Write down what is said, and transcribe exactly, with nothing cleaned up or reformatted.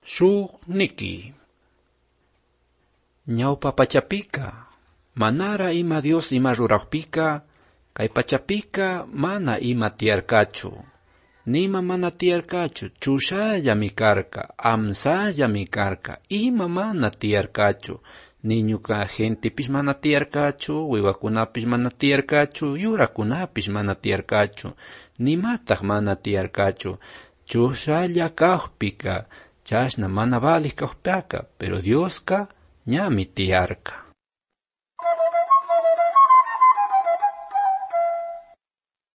Shuk niki. Ñawpa pachapika, manara ima Dios ima ruraqpika, kay pachapika mana ima tiyarkachu. Nima mana tiyarkachu, chushallami karka, amsallami karka, ima mana tiyarkachu. Niñuka gentepish mana tiyarkachu, wiwakunapish mana tiyarkachu, yurakunapish mana tiyarkachu, nimataq mana tiyarkachu. Chushalla kaqpika, chashna mana baliq kaqpaka, pero Dioska ñami tiyarka.